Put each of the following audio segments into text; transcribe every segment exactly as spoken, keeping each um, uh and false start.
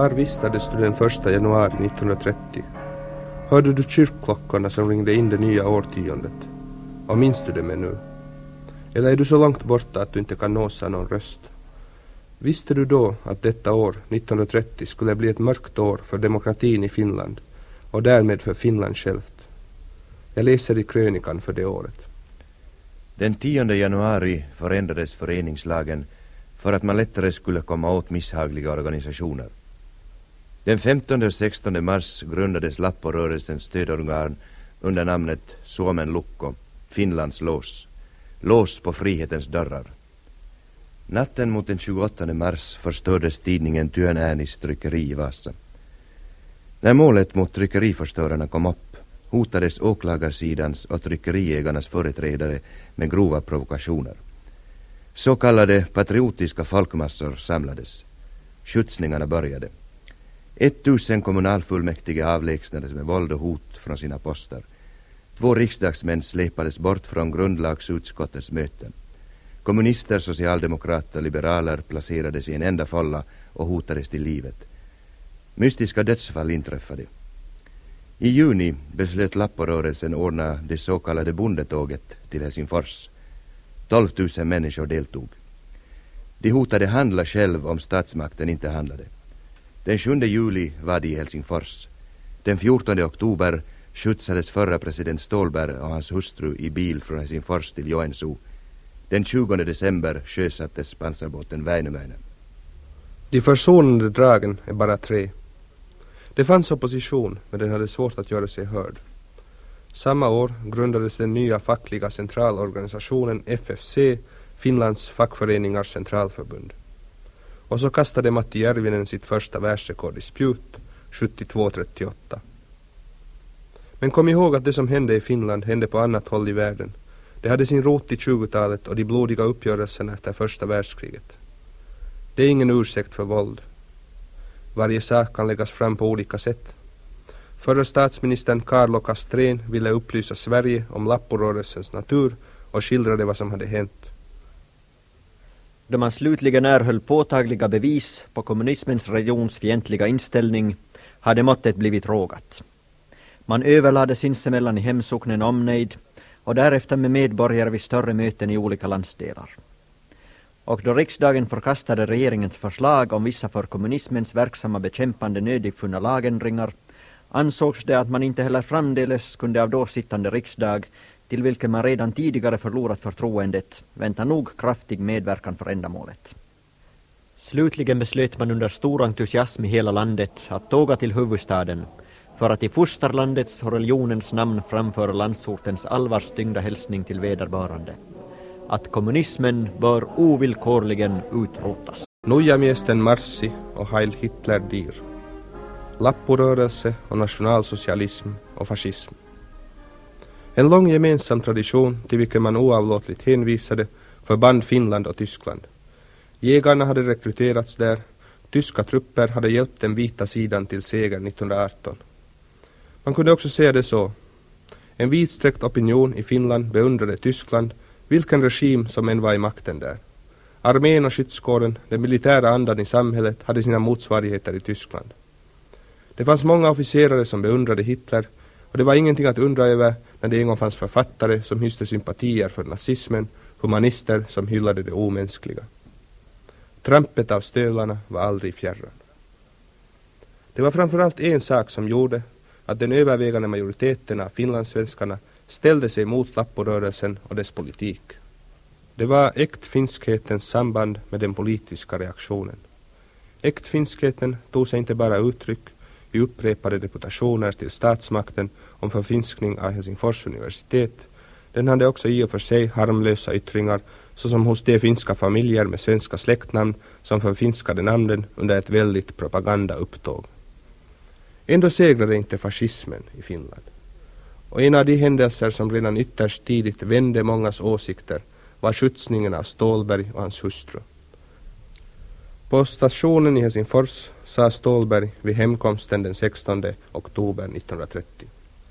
Var vistades du den första januari nittonhundratrettio? Hörde du kyrkklockorna som ringde in det nya årtiondet? Och minns du det med nu? Eller är du så långt borta att du inte kan nås av någon röst? Visste du då att detta år, nittonhundratrettio, skulle bli ett mörkt år för demokratin i Finland och därmed för Finland självt? Jag läser i krönikan för det året. Den tionde januari förändrades föreningslagen för att man lättare skulle komma åt misshagliga organisationer. Den femtonde och sextonde mars grundades Lapporörelsens stödorgan under namnet Suomen Lukko, Finlands lås, lås på frihetens dörrar. Natten mot den tjugoåttonde mars förstördes tidningen Työn Äänis tryckeri i Vasa. När målet mot tryckeriförstörarna kom upp hotades åklagarsidans och tryckeriägarnas företrädare med grova provokationer. Så kallade patriotiska folkmassor samlades. Skjutsningarna började. Etttusen kommunalfullmäktige avlägsnades med våld och hot från sina poster. Två riksdagsmän släpades bort från grundlagsutskottets möten. Kommunister, socialdemokrater och liberaler placerades i en enda fålla och hotades till livet. Mystiska dödsfall inträffade. I juni beslöt Lapporörelsen ordna det så kallade bondetåget till Helsingfors. tolvtusen människor deltog. De hotade handla själv om statsmakten inte handlade. Den sjunde juli var de i Helsingfors. Den fjortonde oktober skjutsades förra president Ståhlberg och hans hustru i bil från Helsingfors till Joensuu. Den tjugonde december sjösattes pansarbåten Väinämöinen. De försonande dragen är bara tre. Det fanns opposition, men den hade svårt att göra sig hörd. Samma år grundades den nya fackliga centralorganisationen F F C, Finlands fackföreningars centralförbund. Och så kastade Matti Järvinen sitt första världsrekord i spjut, sjuttiotvå trettioåtta. Men kom ihåg att det som hände i Finland hände på annat håll i världen. Det hade sin rot i tjugotalet och de blodiga uppgörelserna efter första världskriget. Det är ingen ursäkt för våld. Varje sak kan läggas fram på olika sätt. Förre statsministern Carlo Castrén ville upplysa Sverige om Lapporörelsens natur och skildrade vad som hade hänt. Då man slutligen erhöll påtagliga bevis på kommunismens religionsfientliga inställning hade måttet blivit rågat. Man överlade sinsemellan i hemsocknen omnejd och därefter med medborgare vid större möten i olika landsdelar. Och då riksdagen förkastade regeringens förslag om vissa för kommunismens verksamma bekämpande nödigfunna lagändringar ansågs det att man inte heller framdeles kunde av då sittande riksdag, till vilken man redan tidigare förlorat förtroendet, vänta nog kraftig medverkan för ändamålet. Slutligen beslöt man under stor entusiasm i hela landet att tåga till huvudstaden för att i fosterlandets och religionens namn framföra landsortens allvarstyngda hälsning till vederbörande. Att kommunismen bör ovillkorligen utrotas. Nujamiesten marssi och Heil Hitler dir. Lapporörelse och nationalsocialism och fascism. En lång gemensam tradition till vilken man oavlåtligt hänvisade förband Finland och Tyskland. Jägarna hade rekryterats där. Tyska trupper hade hjälpt den vita sidan till seger nittonhundraarton. Man kunde också se det så. En vidsträckt opinion i Finland beundrade Tyskland, vilken regim som än var i makten där. Armén och skyddskåren, den militära andan i samhället, hade sina motsvarigheter i Tyskland. Det fanns många officerare som beundrade Hitler, och det var ingenting att undra över när det en gång fanns författare som hyste sympatier för nazismen, humanister som hyllade det omänskliga. Trampet av stövlarna var aldrig fjärran. Det var framförallt en sak som gjorde att den övervägande majoriteten av finlandssvenskarna ställde sig mot Lapporörelsen och dess politik. Det var äktfinskhetens samband med den politiska reaktionen. Äktfinskheten tog sig inte bara uttryck i upprepade deputationer till statsmakten om förfinskning av Helsingfors universitet. Den hade också i och för sig harmlösa yttringar, såsom hos de finska familjer med svenska släktnamn som förfinskade namnen under ett väldigt propagandaupptåg. Ändå segrade inte fascismen i Finland. Och en av de händelser som redan ytterst tidigt vände mångas åsikter var skjutsningen av Ståhlberg och hans hustru. På stationen i Helsingfors sa Ståhlberg vid hemkomsten den sextonde oktober nittonhundratrettio.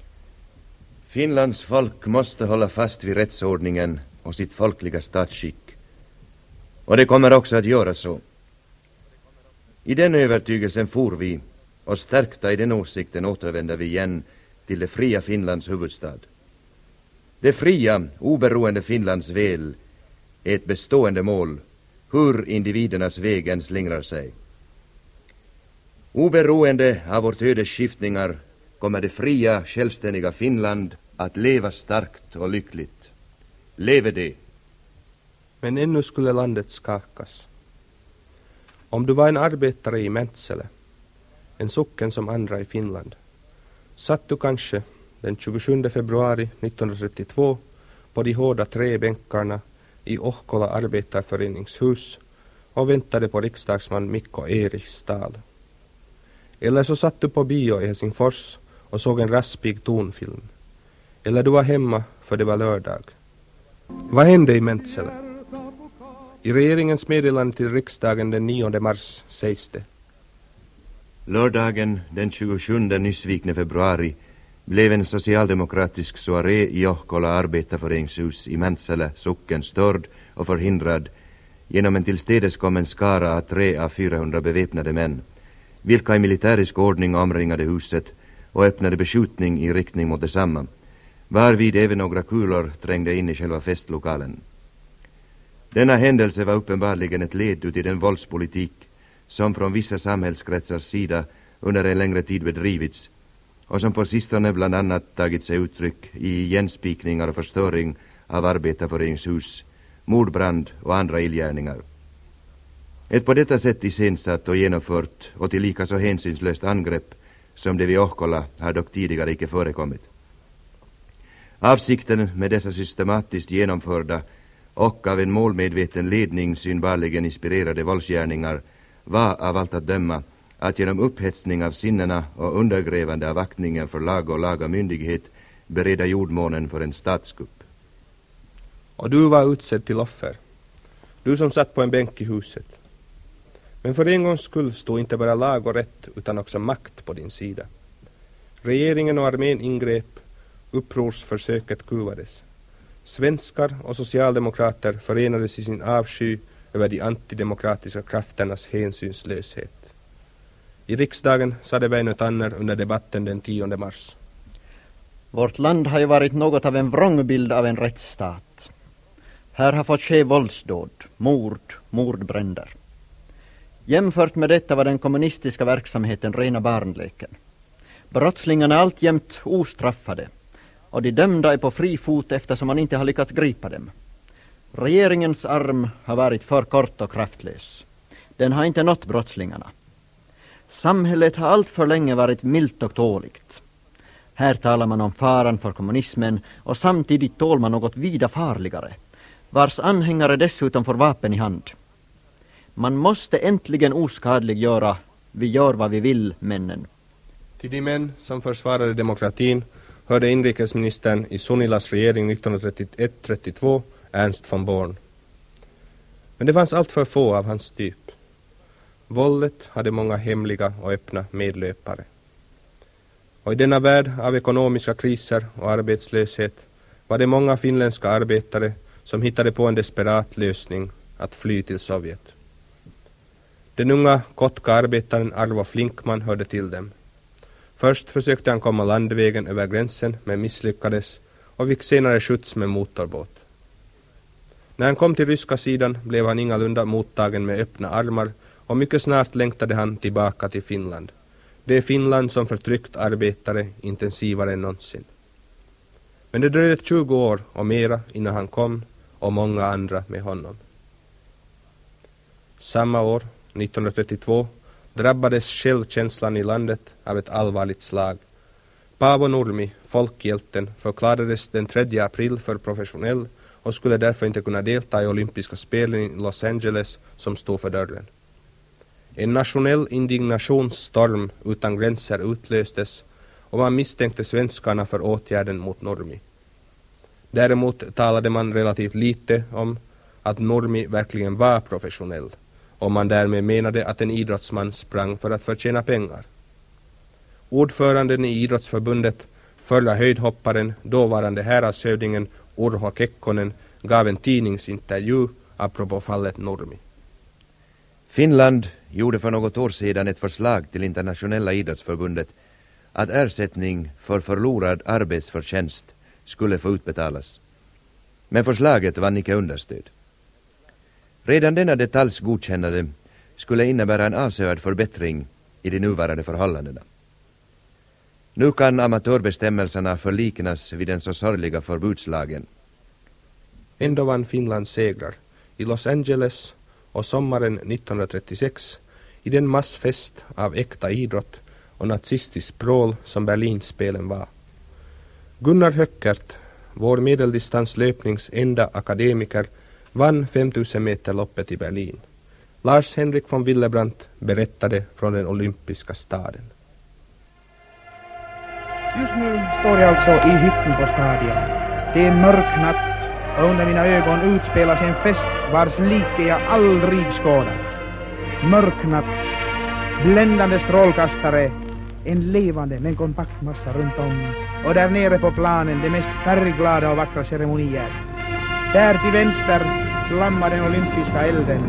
Finlands folk måste hålla fast vid rättsordningen och sitt folkliga statsskick. Och det kommer också att göra så. I den övertygelsen for vi, och stärkta i den åsikten återvände vi igen till det fria Finlands huvudstad. Det fria, oberoende Finlands väl är ett bestående mål, hur individernas väg än slingrar sig. Oberoende av vårt ödes skiftningar kommer det fria, självständiga Finland att leva starkt och lyckligt. Leve det! Men ännu skulle landet skakas. Om du var en arbetare i Mäntsälä, en socken som andra i Finland, satt du kanske den tjugosjunde februari nittonhundratrettiotvå på de hårda träbänkarna i Ohkola arbetarföreningshus och väntade på riksdagsman Mikko Erichs tal. Eller så satt du på bio i Helsingfors och såg en raspig tonfilm. Eller du var hemma för det var lördag. Vad hände i Mäntsälä? I regeringens meddelande till riksdagen den nionde mars sägs det: Lördagen den tjugosjunde nyssvikne februari blev en socialdemokratisk soaré i Ohkola arbetarföreningshus i Mäntsälä socken störd och förhindrad genom en tillstädeskommen skara av tre av fyrahundra beväpnade män, vilka i militärisk ordning omringade huset och öppnade beskjutning i riktning mot detsamma, varvid även några kulor trängde in i själva festlokalen. Denna händelse var uppenbarligen ett led ut i den våldspolitik som från vissa samhällskretsars sida under en längre tid bedrivits och som på sistone bland annat tagit sig uttryck i igenspikningar och förstöring av arbetarföreningshus, mordbrand och andra illgärningar. Ett på detta sätt iscensatt och genomfört och tillika så hänsynslöst angrepp som det vid Ohkola har dock tidigare icke förekommit. Avsikten med dessa systematiskt genomförda och av en målmedveten ledning synbarligen inspirerade våldsgärningar var av allt att döma att genom upphetsning av sinnena och undergrävande av aktningen för lag och laga myndighet bereda jordmånen för en statskupp. Och du var utsedd till offer. Du som satt på en bänk i huset. Men för en gångs skull stod inte bara lag och rätt utan också makt på din sida. Regeringen och armén ingrep, upprorsförsöket kuvades. Svenskar och socialdemokrater förenades i sin avsky över de antidemokratiska krafternas hänsynslöshet. I riksdagen sade Väinö Tanner under debatten den tionde mars: Vårt land har ju varit något av en vrångbild av en rättsstat. Här har fått ske våldsdåd, mord, mordbränder. Jämfört med detta var den kommunistiska verksamheten rena barnleken. Brottslingarna är alltjämt ostraffade och de dömda är på fri fot eftersom man inte har lyckats gripa dem. Regeringens arm har varit för kort och kraftlös. Den har inte nått brottslingarna. Samhället har allt för länge varit milt och tåligt. Här talar man om faran för kommunismen och samtidigt tål man något vida farligare, vars anhängare dessutom får vapen i hand. Man måste äntligen oskadliggöra vi gör vad vi vill männen. Till de män som försvarade demokratin hörde inrikesministern i Sunilas regering nittonhundratrettioett trettiotvå Ernst von Born. Men det fanns allt för få av hans typ. Våldet hade många hemliga och öppna medlöpare. Och i denna värld av ekonomiska kriser och arbetslöshet var det många finländska arbetare som hittade på en desperat lösning att fly till Sovjet. Den unga kotka arbetaren Arvo Flinkman hörde till dem. Först försökte han komma landvägen över gränsen men misslyckades och fick senare skjuts med motorbåt. När han kom till ryska sidan blev han ingalunda mottagen med öppna armar och mycket snart längtade han tillbaka till Finland. Det är Finland som förtryckt arbetare intensivare än någonsin. Men det dröjde tjugo år och mera innan han kom och många andra med honom. Samma år, nittonhundratrettiotvå, drabbades självkänslan i landet av ett allvarligt slag. Paavo Nurmi, folkhjälten, förklarades den tredje april för professionell och skulle därför inte kunna delta i olympiska spelen i Los Angeles som stod för dörren. En nationell indignationsstorm utan gränser utlöstes och man misstänkte svenskarna för åtgärden mot Nurmi. Däremot talade man relativt lite om att Nurmi verkligen var professionell och man därmed menade att en idrottsman sprang för att förtjäna pengar. Ordföranden i idrottsförbundet, förra höjdhopparen, dåvarande häradshövdingen Urho Kekkonen, gav en tidningsintervju apropå fallet Nurmi. Finland gjorde för något år sedan ett förslag till Internationella idrottsförbundet att ersättning för förlorad arbetsförtjänst skulle få utbetalas. Men förslaget vann icke understöd. Redan denna detaljs godkännande skulle innebära en avsevärd förbättring i de nuvarande förhållandena. Nu kan amatörbestämmelserna förliknas vid den så sorgliga förbudslagen. Ändå vann Finland segrar i Los Angeles och sommaren nittonhundratrettiosex i den massfest av äkta idrott och nazistisk språl som Berlinspelen var. Gunnar Höckert, vår medeldistanslöpnings enda akademiker, vann femtusen meter loppet i Berlin. Lars Henrik von Willebrandt berättade från den olympiska staden. Just nu står jag alltså i hytten på stadion. Det är mörknatt och under mina ögon utspelar sig en fest vars like jag aldrig skådat. Mörknatt, bländande strålkastare, en levande men kompakt massa runt om. Och där nere på planen de mest färgglada och vackra ceremonier. Där till vänster flammar den olympiska elden.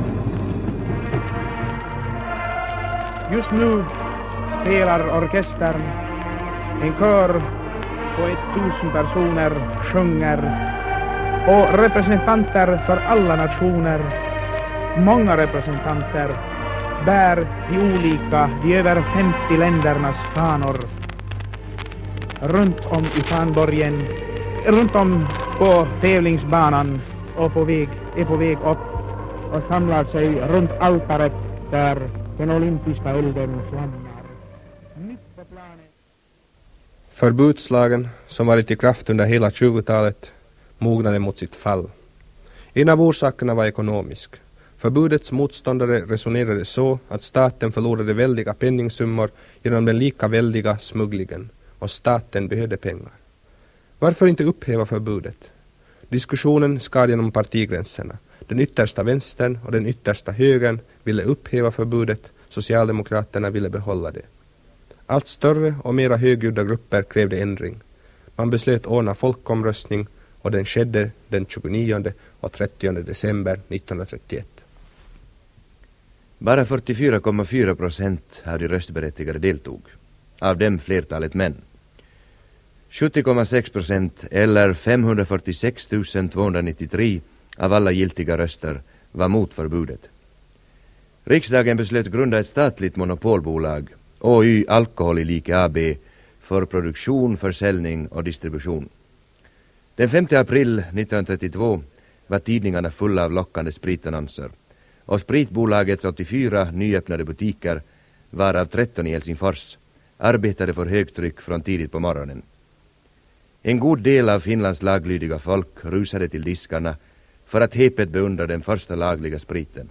Just nu spelar orkestern. En kör på ett tusen personer sjunger. Och representanter för alla nationer, många representanter, bär de olika, de över femtio ländernas fanor. Runt om i fanborgen, runt om på tävlingsbanan och på väg, är på väg upp och samlar sig runt altaret där den olympiska elden flammar. Mitt på planen. Förbudslagen, som varit i kraft under hela tjugotalet, mognade mot sitt fall. En av orsakerna var ekonomisk. Förbudets motståndare resonerade så att staten förlorade väldiga penningsummor genom den lika väldiga smugglingen, och staten behövde pengar. Varför inte upphäva förbudet? Diskussionen skar genom partigränserna. Den yttersta vänstern och den yttersta högern ville upphäva förbudet, Socialdemokraterna ville behålla det. Allt större och mera högljudda grupper krävde ändring. Man beslöt ordna folkomröstning och den skedde den tjugonionde och trettionde december nittonhundratrettioett. Bara fyrtiofyra komma fyra procent av de röstberättigade deltog, av dem flertalet män. sjuttio komma sex procent eller femhundrafyrtiosex tusen tvåhundranittiotre av alla giltiga röster var mot förbudet. Riksdagen beslöt grunda ett statligt monopolbolag, O Y Alkohol i Like A B, för produktion, försäljning och distribution. Den femte april nittonhundratrettiotvå var tidningarna fulla av lockande spritannonser, och spritbolagets åttiofyra nyöppnade butiker, varav tretton i Helsingfors, arbetade för högtryck från tidigt på morgonen. En god del av Finlands laglydiga folk rusade till diskarna för att häpet beundra den första lagliga spriten.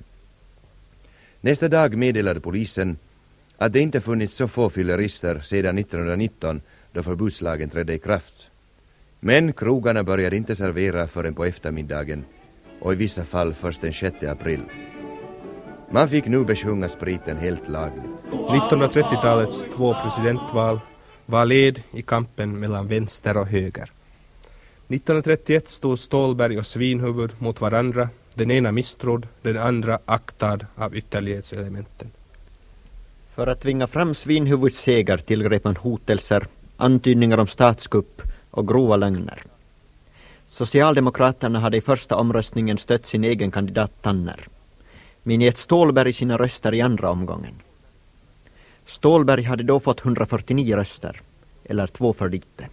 Nästa dag meddelade polisen att det inte funnits så få fyllerister sedan nittonhundranitton, då förbudslagen trädde i kraft. Men krogarna började inte servera förrän på eftermiddagen, och i vissa fall först den sjätte april. Man fick nu besjunga spriten helt lagligt. nittonhundratrettiotalets två presidentval var led i kampen mellan vänster och höger. nittonhundratrettioett stod Stålberg och Svinhuvud mot varandra, den ena misstrodd, den andra aktad av ytterlighetselementen. För att tvinga fram Svinhuvuds seger tillgrep man hotelser, antydningar om statskupp och grova lögner. Socialdemokraterna hade i första omröstningen stött sin egen kandidat Tanner, men gett Stålberg sina röster i andra omgången. Stålberg hade då fått hundrafyrtionio röster, eller två för lite.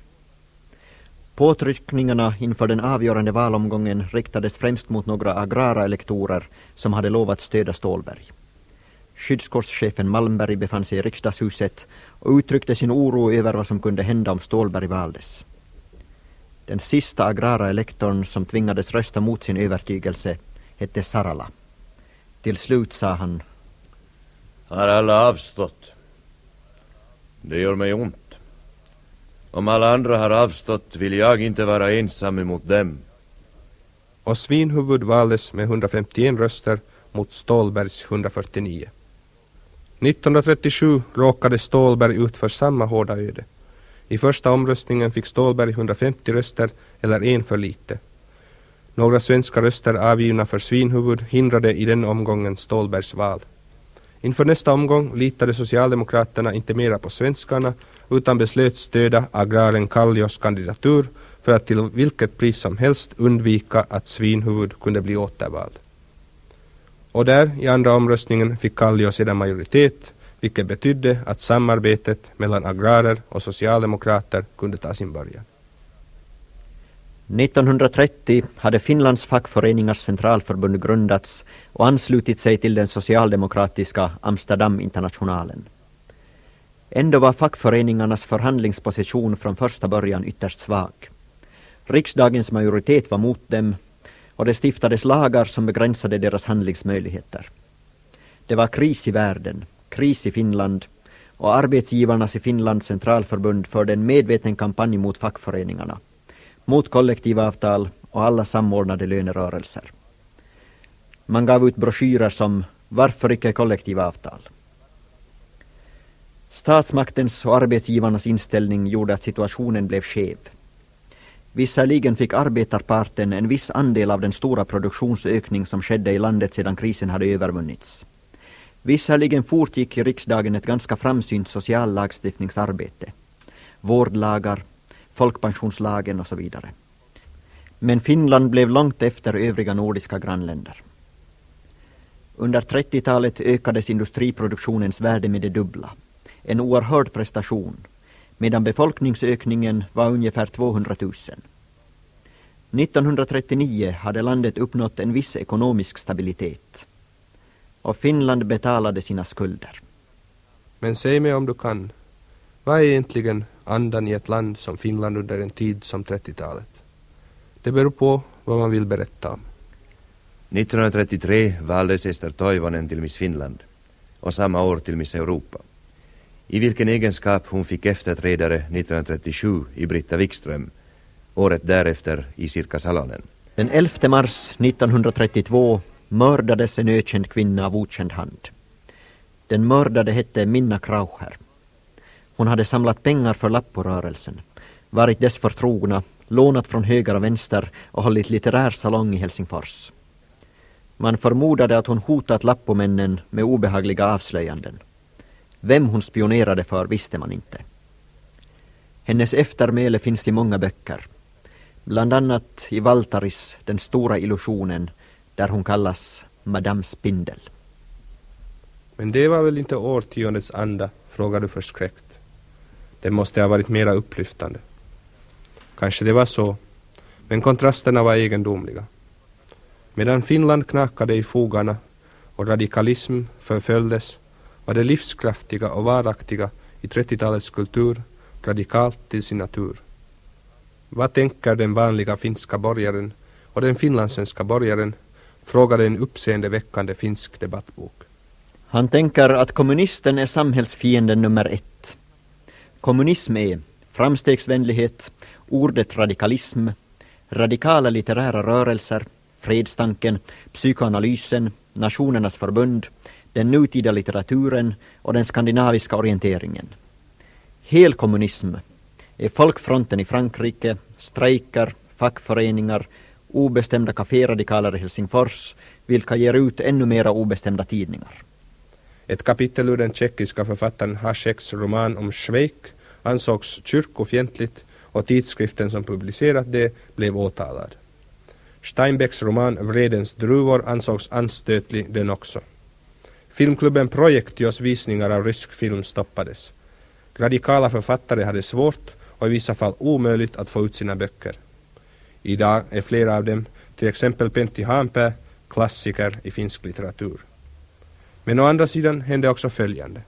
Påtryckningarna inför den avgörande valomgången riktades främst mot några agrara elektorer som hade lovat stödja Stålberg. Skyddskårschefen Malmberg befann sig i riksdagshuset och uttryckte sin oro över vad som kunde hända om Stålberg valdes. Den sista agrara elektorn som tvingades rösta mot sin övertygelse hette Sarala. Till slut sa han: Har alla avstått? Det gör mig ont. Om alla andra har avstått vill jag inte vara ensam emot dem. Och Svinhuvud valdes med hundrafemtioen röster mot Stålbergs hundrafyrtionio. nittonhundratrettiosju råkade Stålberg ut för samma hårda öde. I första omröstningen fick Stålberg hundrafemtio röster, eller en för lite. Några svenska röster avgivna för Svinhuvud hindrade i den omgången Stålbergs val. Inför nästa omgång litade Socialdemokraterna inte mera på svenskarna utan beslöt stöda agraren Kallios kandidatur för att till vilket pris som helst undvika att Svinhuvud kunde bli återvald. Och där i andra omröstningen fick Kallio sedan majoritet, vilket betydde att samarbetet mellan agrarer och socialdemokrater kunde ta sin början. nittonhundratrettio hade Finlands fackföreningars centralförbund grundats och anslutit sig till den socialdemokratiska Amsterdam-internationalen. Ändå var fackföreningarnas förhandlingsposition från första början ytterst svag. Riksdagens majoritet var mot dem och det stiftades lagar som begränsade deras handlingsmöjligheter. Det var kris i världen, kris i Finland, och arbetsgivarnas i Finlands centralförbund förde en medveten kampanj mot fackföreningarna, mot kollektivavtal och alla samordnade lönerörelser. Man gav ut broschyrer som "Varför icke kollektivavtal?". Statsmaktens och arbetsgivarnas inställning gjorde att situationen blev skev. Visserligen fick arbetarparten en viss andel av den stora produktionsökning som skedde i landet sedan krisen hade övervunnits. Visserligen fortgick i riksdagen ett ganska framsynt sociallagstiftningsarbete. Vårdlagar, folkpensionslagen och så vidare. Men Finland blev långt efter övriga nordiska grannländer. Under trettiotalet ökades industriproduktionens värde med det dubbla. En oerhörd prestation, medan befolkningsökningen var ungefär tvåhundratusen. nittonhundratrettionio hade landet uppnått en viss ekonomisk stabilitet. Och Finland betalade sina skulder. Men säg mig om du kan, vad är egentligen andan i ett land som Finland under en tid som trettiotalet? Det beror på vad man vill berätta om. nittonhundratrettiotre valdes Ester Toivonen till Miss Finland och samma år till Miss Europa, i vilken egenskap hon fick efterträdare nittonhundratrettiosju i Britta Wikström, året därefter i Sirkka Salonen. Den elfte mars nittonhundratrettiotvå mördades en ökänd kvinna av okänd hand. Den mördade hette Minna Kraucher. Hon hade samlat pengar för Lapporörelsen, varit dess förtrogna, lånat från höger och vänster och hållit litterär salong i Helsingfors. Man förmodade att hon hotat Lappomännen med obehagliga avslöjanden. Vem hon spionerade för visste man inte. Hennes eftermäle finns i många böcker, bland annat i Valtaris Den stora illusionen, där hon kallas Madame Spindel. Men det var väl inte årtiondets anda, frågar du förskräckt. Det måste ha varit mera upplyftande. Kanske det var så, men kontrasterna var egendomliga. Medan Finland knakade i fogarna och radikalism förföljdes, var det livskraftiga och varaktiga i trettiotalets kultur radikalt till sin natur. Vad tänker den vanliga finska borgaren och den finlandssvenska borgaren, frågade en uppseendeväckande finsk debattbok. Han tänker att kommunisten är samhällsfienden nummer ett. Kommunism är framstegsvänlighet, ordet radikalism, radikala litterära rörelser, fredstanken, psykoanalysen, nationernas förbund, den nutida litteraturen och den skandinaviska orienteringen. Helkommunism är folkfronten i Frankrike, strejker, fackföreningar, obestämda kaféradikaler i Helsingfors, vilka ger ut ännu mera obestämda tidningar. Ett kapitel ur den tjeckiska författaren Hašeks roman om Schweik ansågs kyrkofientligt och tidskriften som publicerat det blev åtalad. Steinbecks roman Vredens druvor ansågs anstötlig den också. Filmklubben Projektios visningar av rysk film stoppades. Radikala författare hade svårt och i vissa fall omöjligt att få ut sina böcker. Idag är flera av dem, till exempel Pentti Haanpää, klassiker i finsk litteratur. Men å andra sidan hände också följande.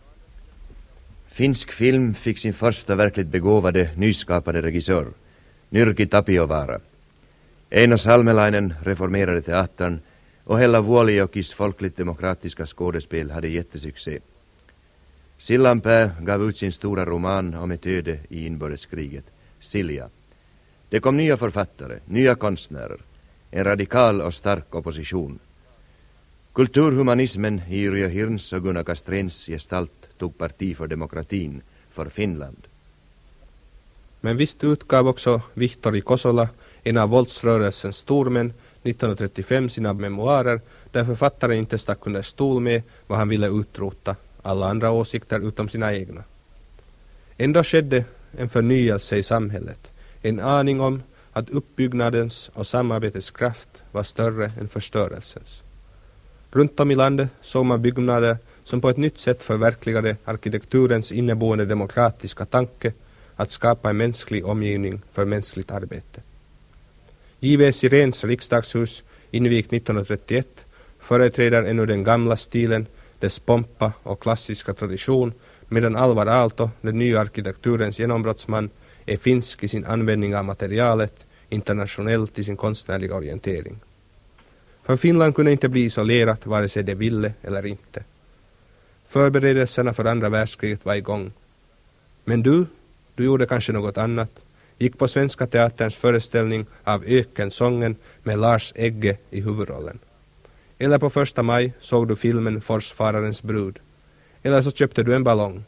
Finsk film fick sin första verkligt begåvade, nyskapade regissör, Nyrki Tapiovaara. Eino Salmelainen reformerade teatern och Hella Vuolijoki's folkligt demokratiska skådespel hade jättesuccé. Sillanpää gav ut sin stora roman om ett öde i inbördeskriget, Silja. Det kom nya författare, nya konstnärer, en radikal och stark opposition. Kulturhumanismen i Yrjö Hirns och Gunnar Kastréns gestalt tog parti för demokratin, för Finland. Men visst utgav också Vihtori Kosola, en av våldsrörelsens stormän, nittonhundratrettiofem sina memoarer där författaren inte stack under stol med vad han ville utrota, alla andra åsikter utom sina egna. Ändå skedde en förnyelse i samhället, en aning om att uppbyggnadens och samarbetets kraft var större än förstörelsens. Runt om i landet såg man byggnader som på ett nytt sätt förverkligade arkitekturens inneboende demokratiska tanke att skapa en mänsklig omgivning för mänskligt arbete. J V Sirens riksdagshus, invigt nittonhundratrettioett, företräder ännu den gamla stilen, dess pompa och klassiska tradition, medan Alvar Aalto, den nya arkitekturens genombrottsman, är finsk i sin användning av materialet, internationellt i sin konstnärliga orientering. För Finland kunde inte bli isolerat vare sig det ville eller inte. Förberedelserna för andra världskriget var igång. Men du, du gjorde kanske något annat. Gick på Svenska Teaterns föreställning av Ökensången med Lars Egge i huvudrollen. Eller på första maj såg du filmen Forsfararens brud. Eller så köpte du en ballong.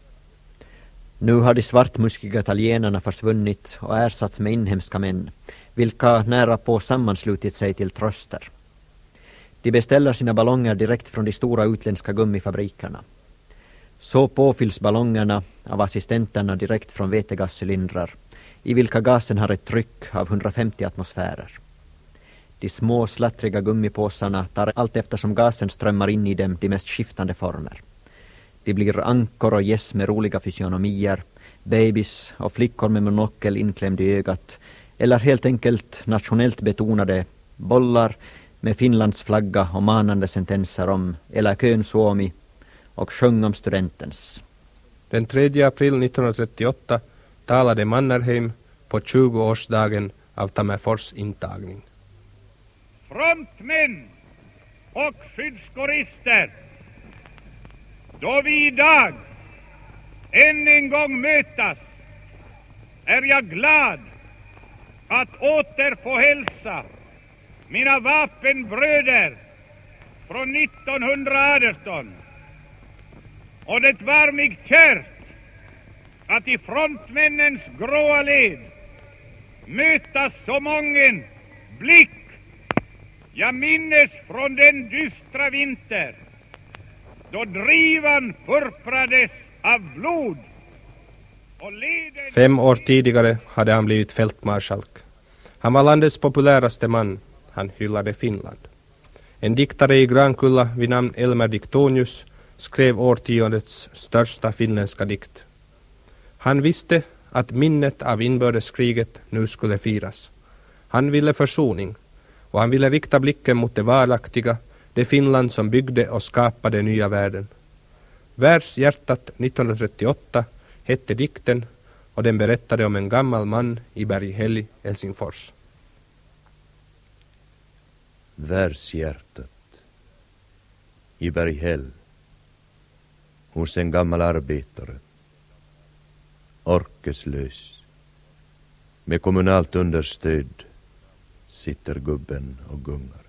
Nu har de svartmuskiga italienarna försvunnit och ersatts med inhemska män, vilka nära på sammanslutit sig till tröster. De beställer sina ballonger direkt från de stora utländska gummifabrikerna. Så påfylls ballongerna av assistenterna direkt från vetegascylindrar, i vilka gasen har ett tryck av hundrafemtio atmosfärer. De små slattriga gummipåsarna tar allt eftersom gasen strömmar in i dem de mest skiftande former. De blir ankor och gäss med roliga fysionomier, babys och flickor med monokel inklämd i ögat, eller helt enkelt nationellt betonade bollar med Finlands flagga och manande sentenser om Elä kön Suomi och sjöng om studentens. Den tredje april nittonhundratrettioåtta talade Mannerheim på tjugoårsdagen av Tammerfors intagning. Frontmän och skyddskårister, då vi idag än en gång mötas är jag glad att åter få hälsa mina vapenbröder från nittonhundraarton. Och det var mig kärt att i frontmännens gråa led mötas så mången blick. Jag minnes från den dystra vinter då drivan purprades av blod och leden... Fem år tidigare hade han blivit fältmarskalk. Han var landets populäraste man. Han hyllade Finland. En diktare i Grankulla vid namn Elmer Diktonius skrev årtiondets största finländska dikt. Han visste att minnet av inbördeskriget nu skulle firas. Han ville försoning, och han ville rikta blicken mot det varaktiga, det Finland som byggde och skapade nya världen. Världshjärtat nittonhundratrettioåtta hette dikten, och den berättade om en gammal man i Berghäll, Helsingfors. Världshjärtat i Berghäll, hos en gammal arbetare, orkeslös, med kommunalt understöd, sitter gubben och gungar.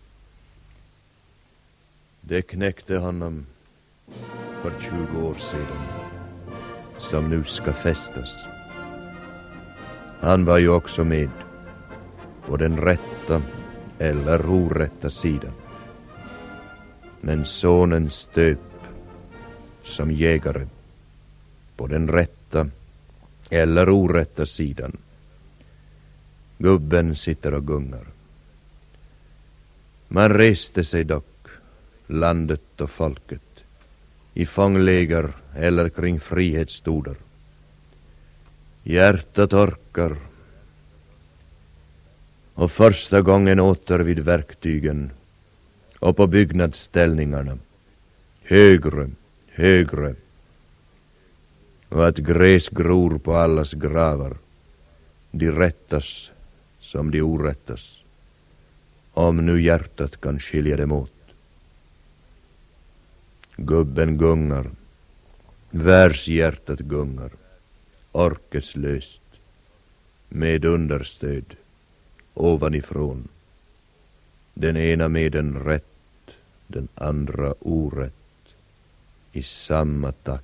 Det knäckte honom för tjugo år sedan, som nu ska festas. Han var ju också med på den rätta eller orätta sidan. Men sonen stöp som jägare på den rätta eller orätta sidan. Gubben sitter och gungar. Man reste sig dock, landet och folket, i fångläger eller kring frihetsstoder. Hjärtat orkar, och första gången åter vid verktygen och på byggnadsställningarna, högre, högre, och att gräs gror på allas gravar, de rättas som de orättas, om nu hjärtat kan skilja dem åt. Gubben gungar, världshjärtat gungar, orkeslöst, med understöd, ovanifrån, den ena med den rätt, den andra orätt, i samma takt.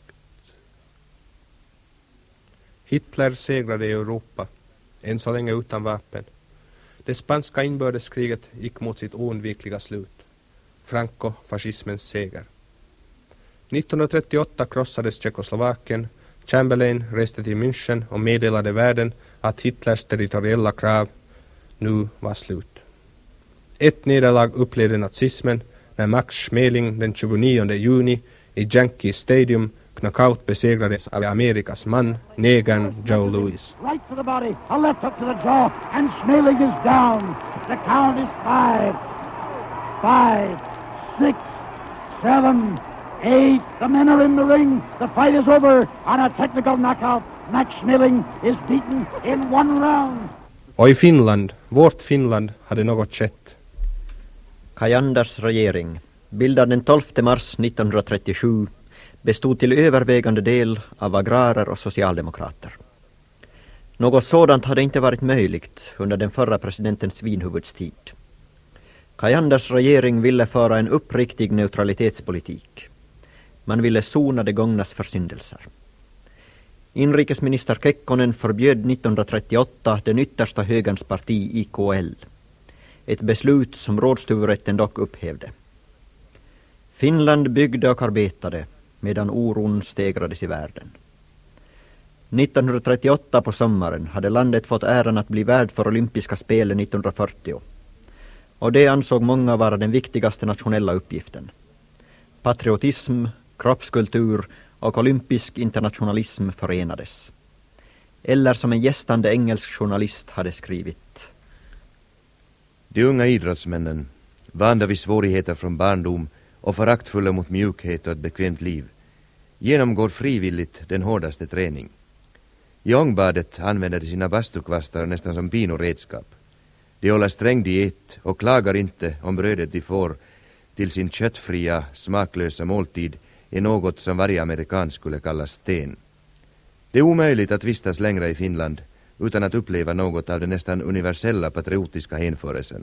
Hitler segrade i Europa, än så länge utan vapen. Det spanska inbördeskriget gick mot sitt oundvikliga slut. Franco-fascismens seger. nittonhundratrettioåtta krossades Tjeckoslovakien. Chamberlain reste till München och meddelade världen att Hitlers territoriella krav nu var slut. Ett nederlag upplevde nazismen när Max Schmeling den tjugonionde juni i Yankee Stadium knockout besegrades av Amerikas man, negern Joe Louis. Right to the body, a left hook to the jaw, and Schmeling is down. The count is five, five, six, seven, eight. The men are in the ring. The fight is over on a technical knockout. Max Schmeling is beaten in one round. Och i Finland, vårt Finland, hade något skett. Kajanders regering, bildad den tolfte mars nittonhundratrettiosju, bestod till övervägande del av agrarer och socialdemokrater. Något sådant hade inte varit möjligt under den förra presidenten Svinhuvuds tid. Kajanders regering ville föra en uppriktig neutralitetspolitik. Man ville sona det gångnas försyndelser. Inrikesminister Kekkonen förbjöd nittonhundratrettioåtta den yttersta högerns parti I K L. Ett beslut som rådshuvudrätten dock upphävde. Finland byggde och arbetade medan oron stegrades i världen. nittonhundratrettioåtta på sommaren hade landet fått äran att bli värd för olympiska spelen nittonhundrafyrtio. Och det ansåg många vara den viktigaste nationella uppgiften. Patriotism, kroppskultur och olympisk internationalism förenades. Eller som en gästande engelsk journalist hade skrivit: De unga idrottsmännen, vanda vid svårigheter från barndom och föraktfulla mot mjukhet och ett bekvämt liv, genomgår frivilligt den hårdaste träning. I ångbadet använder de sina bastukvastar nästan som pinoredskap. De håller sträng diet och klagar inte om brödet de får till sin köttfria, smaklösa måltid är något som varje amerikan skulle kalla sten. Det är omöjligt att vistas längre i Finland utan att uppleva något av den nästan universella patriotiska hänförelsen.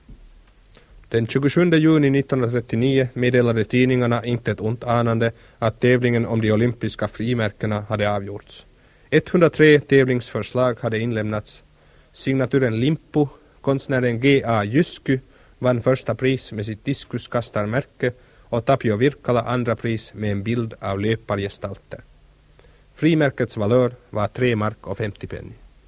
Den tjugosjunde juni nittonhundratrettionio meddelade tidningarna inte ett ont anande att tävlingen om de olympiska frimärkena hade avgjorts. etthundratre tävlingsförslag hade inlämnats. Signaturen Limpo, konstnären G A Jysky, vann första pris med sitt diskuskastarmärke och Tapio Virkala andra pris med en bild av löpargestalter. Frimärkets valör var tre mark och femtio penny.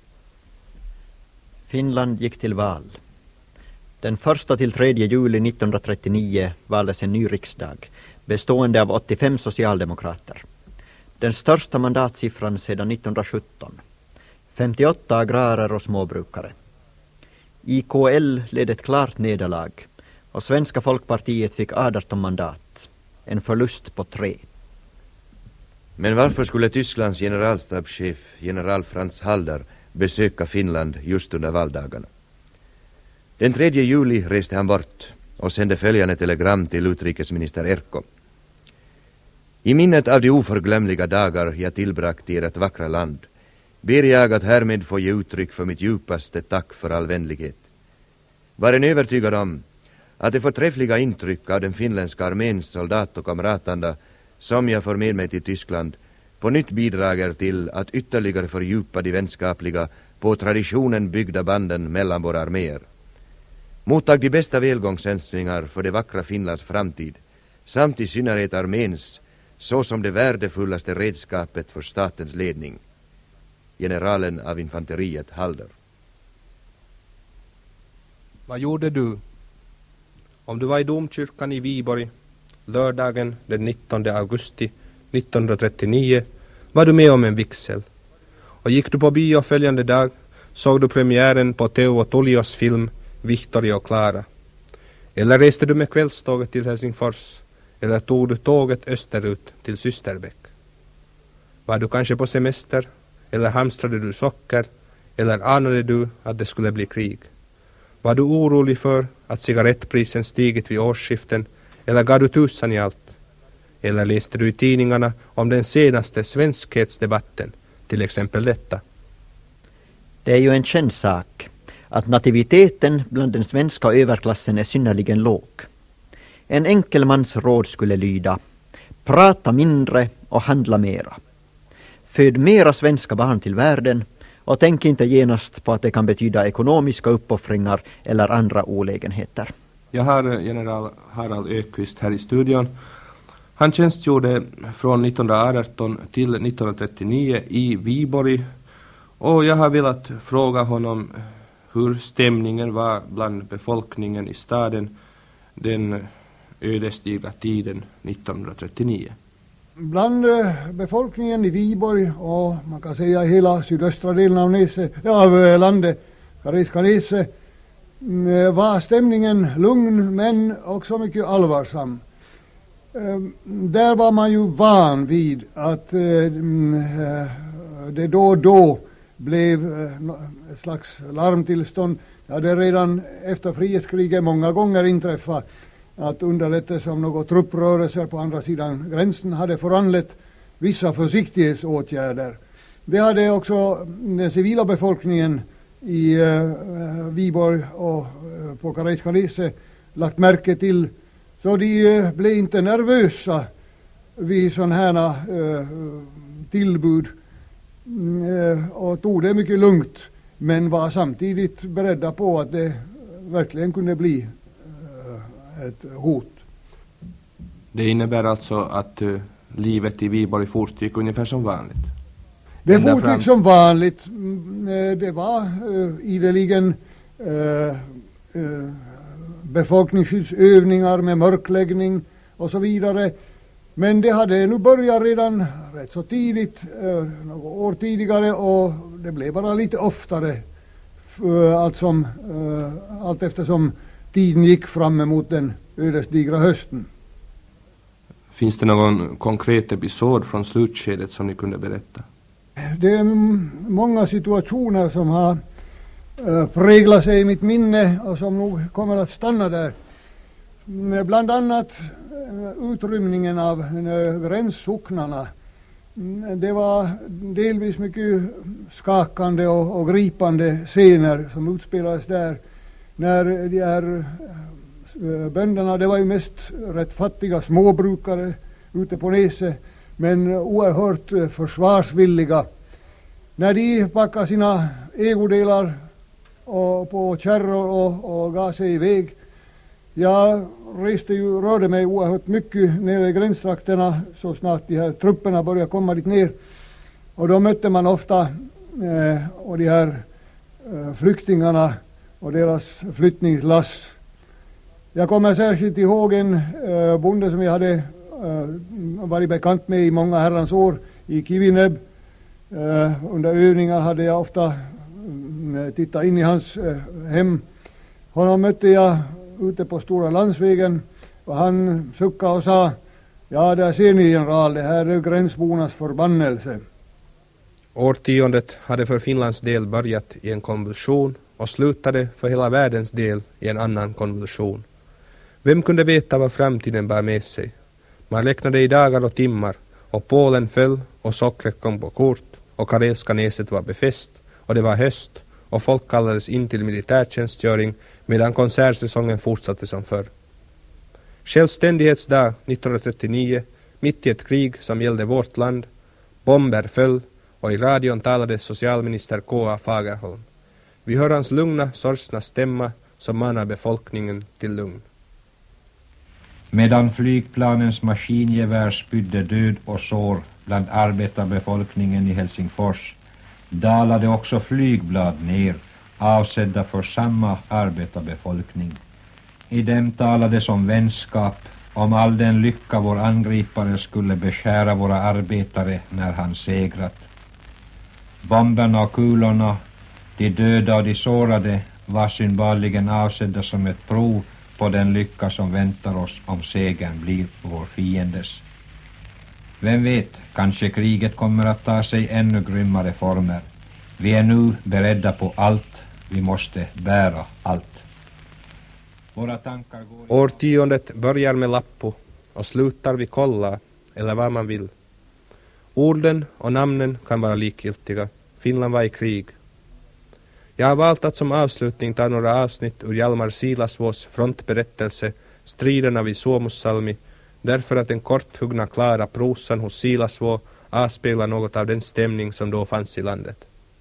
Finland gick till val. Den första till tredje juli nittonhundratrettionio valdes en ny riksdag, bestående av åttiofem socialdemokrater. Den största mandatsiffran sedan nittonhundrasjutton. femtioåtta agrarer och småbrukare. I K L led ett klart nederlag och Svenska folkpartiet fick arton mandat. En förlust på tre. Men varför skulle Tysklands generalstabschef general Franz Halder besöka Finland just under valdagarna? Den tredje juli reste han bort och sände följande telegram till utrikesminister Erkko. I minnet av de oförglömliga dagar jag tillbragt i ert vackra land ber jag att härmed få ge uttryck för mitt djupaste tack för all vänlighet. Var en övertygad om att det förträffliga intryck av den finländska arméns soldat och kamratanda som jag får med mig till Tyskland på nytt bidrager till att ytterligare fördjupa de vänskapliga på traditionen byggda banden mellan våra arméer. Mottag de bästa välgångsönskningar för det vackra Finlands framtid, samt i synnerhet arméns, så som det värdefullaste redskapet för statens ledning. Generalen av infanteriet Halder. Vad gjorde du? Om du var i domkyrkan i Viborg lördagen den nittonde augusti nittonhundratrettionio var du med om en vigsel. Och gick du på bio följande dag såg du premiären på Teuvo Tulios film Victoria och Clara. Eller reste du med kvällståget till Helsingfors, eller tog du tåget österut till Systerbäck. Var du kanske på semester, eller hamstrade du socker, eller anade du att det skulle bli krig? Var du orolig för att cigarettprisen stigit vid årsskiften, eller gav du tusan i allt? Eller läste du i tidningarna om den senaste svenskhetsdebatten, till exempel detta? Det är ju en känd sak att nativiteten bland den svenska överklassen är synnerligen låg. En enkel mans råd skulle lyda: prata mindre och handla mera. Föd mera svenska barn till världen och tänk inte genast på att det kan betyda ekonomiska uppoffringar eller andra olägenheter. Jag har general Harald Öqvist här i studion. Han tjänstgjorde från nittonhundraarton till nittonhundratrettionio i Viborg, och jag har velat fråga honom hur stämningen var bland befolkningen i staden den ödesdigra tiden nittonhundratrettionio. Bland befolkningen i Viborg och man kan säga hela sydöstra delen av, Nese, av landet, Karelska Nese, var stämningen lugn men också mycket allvarsam. Där var man ju van vid att det då och då blev ett slags larmtillstånd. Ja, det redan efter frihetskriget många gånger inträffat att underrättelse om något trupprörelser på andra sidan gränsen hade föranlett vissa försiktighetsåtgärder. Det hade också den civila befolkningen i uh, Viborg och uh, på Karelska Nese lagt märke till, så de uh, blev inte nervösa vid sådana här uh, tillbud uh, och tog det mycket lugnt, men var samtidigt beredda på att det verkligen kunde bli ett hot. Det innebär alltså att uh, livet i Viborg fortgick ungefär som vanligt? Det fortgick fram... som vanligt. Det var uh, ideligen uh, uh, befolkningsskyddsövningar med mörkläggning och så vidare. Men det hade nu börjat redan rätt så tidigt, uh, några år tidigare, och det blev bara lite oftare uh, allt, som, uh, allt eftersom tiden gick fram emot den ödesdigra hösten. Finns det någon konkret episod från slutskedet som ni kunde berätta? Det är många situationer som har äh, präglat sig i mitt minne och som nog kommer att stanna där. Bland annat äh, utrymningen av äh, gränssocknarna. Det var delvis mycket skakande och, och gripande scener som utspelades där. När de här bönderna, det var ju mest rätt fattiga småbrukare ute på Nese, men oerhört försvarsvilliga. När de packade sina ägodelar och på kärror och, och gav sig iväg. Jag reste ju, rörde mig oerhört mycket nere i gränstrakterna så snart de här trupperna började komma dit ner. Och då mötte man ofta eh, och de här eh, flyktingarna och deras flyttningslass. Jag kommer särskilt ihåg en äh, bonde som jag hade äh, varit bekant med i många herrans år i Kivineb. Äh, under övningar hade jag ofta äh, tittat in i hans äh, hem. Honom mötte jag ute på stora landsvägen och han suckade och sa: ja, där ser ni, general, det här är gränsbornas förbannelse. Årtiondet hade för Finlands del börjat i en konvulsion och slutade för hela världens del i en annan konvulsion. Vem kunde veta vad framtiden bar med sig? Man räknade i dagar och timmar, och Polen föll och sockret kom på kort och Karelska Neset var befäst, och det var höst och folk kallades in till militärtjänstgöring medan konsertsäsongen fortsatte som förr. Självständighetsdag nittonhundratrettionio, mitt i ett krig som gällde vårt land, bomber föll och i radion talade socialminister K A Fagerholm. Vi hör hans lugna, sorgsna stämma som manar befolkningen till lugn. Medan flygplanens maskingevär spydde död och sår bland arbetarbefolkningen i Helsingfors, dalade också flygblad ner, avsedda för samma arbetarbefolkning. I dem talades om vänskap, om all den lycka vår angripare skulle beskära våra arbetare när han segrat. Bomberna och kulorna, de döda och de sårade, var synbarligen avsedda som ett prov på den lycka som väntar oss om segern blir vår fiendes. Vem vet, kanske kriget kommer att ta sig ännu grymmare former. Vi är nu beredda på allt, vi måste bära allt. Våra tankar går... Årtiondet börjar med Lappo och slutar vid Kolla, eller vad man vill. Orden och namnen kan vara likgiltiga. Finland var i krig. Jag har valt att som avslutning ta några avsnitt ur Hjalmar Siilasvuos frontberättelse Striderna vid Suomussalmi, därför att den korthuggna klara prosan hos Siilasvuo avspeglar något av den stämning som då fanns i landet.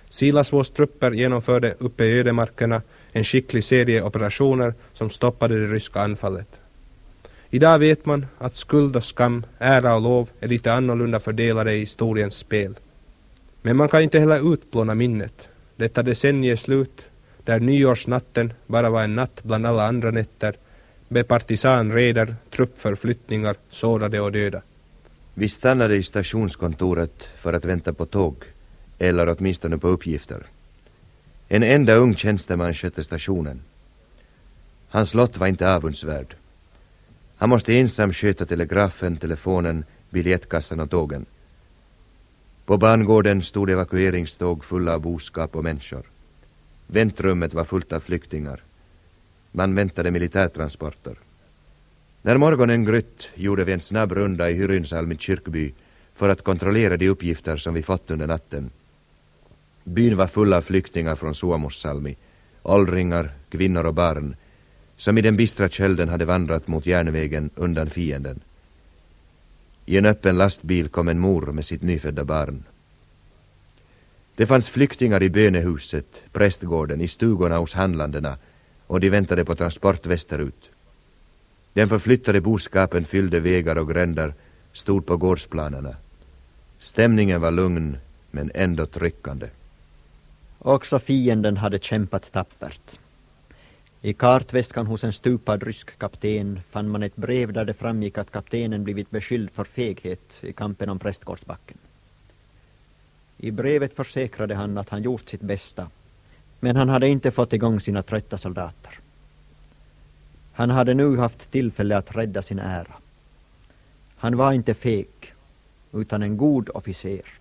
Silasvås trupper genomförde uppe i ödemarkerna en skicklig serie operationer som stoppade det ryska anfallet. Idag vet man att skuld och skam, ära och lov är lite annorlunda fördelade i historiens spel. Men man kan inte heller utplåna minnet. Detta decennier slut, där nyårsnatten bara var en natt bland alla andra nätter, med partisanreder, truppförflyttningar, sårade och döda. Vi stannade i stationskontoret för att vänta på tåg, eller åtminstone på uppgifter. En enda ung tjänsteman skötte stationen. Hans lott var inte avundsvärd. Han måste ensam sköta telegrafen, telefonen, biljettkassan och tågen. På bangården stod evakueringståg fulla av boskap och människor. Väntrummet var fullt av flyktingar. Man väntade militärtransporter. När morgonen grytt gjorde vi en snabb runda i Hyrynsalmi kyrkby för att kontrollera de uppgifter som vi fått under natten. Byn var full av flyktingar från Suomussalmi, åldringar, kvinnor och barn, som i den bistra kölden hade vandrat mot järnvägen undan fienden. I en öppen lastbil kom en mor med sitt nyfödda barn. Det fanns flyktingar i bönehuset, prästgården, i stugorna hos handlanderna, och de väntade på transport västerut. Den förflyttade boskapen fyllde vägar och gränder, stod på gårdsplanerna. Stämningen var lugn, men ändå tryckande. Också fienden hade kämpat tappert. I kartväskan hos en stupad rysk kapten fann man ett brev där det framgick att kaptenen blivit beskylld för feghet i kampen om Prästgårdsbacken. I brevet försäkrade han att han gjort sitt bästa, men han hade inte fått igång sina trötta soldater. Han hade nu haft tillfälle att rädda sin ära. Han var inte feg, utan en god officer.